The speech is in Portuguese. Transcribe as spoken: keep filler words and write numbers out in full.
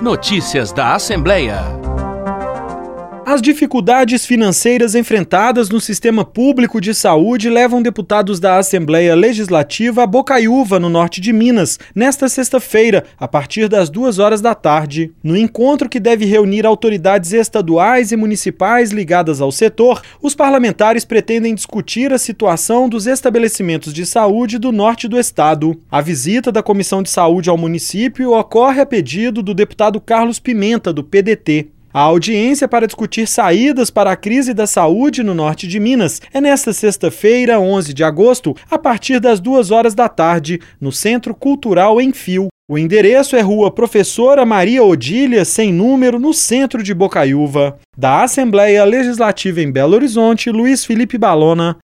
Notícias da Assembleia. As dificuldades financeiras enfrentadas no sistema público de saúde levam deputados da Assembleia Legislativa a Bocaiúva, no norte de Minas, nesta sexta-feira, a partir das duas horas da tarde. No encontro que deve reunir autoridades estaduais e municipais ligadas ao setor, os parlamentares pretendem discutir a situação dos estabelecimentos de saúde do norte do estado. A visita da Comissão de Saúde ao município ocorre a pedido do deputado Carlos Pimenta, do P D T. A audiência para discutir saídas para a crise da saúde no norte de Minas é nesta sexta-feira, onze de agosto, a partir das duas horas da tarde, no Centro Cultural Enfio. O endereço é Rua Professora Maria Odília, sem número, no centro de Bocaiúva. Da Assembleia Legislativa em Belo Horizonte, Luiz Felipe Balona.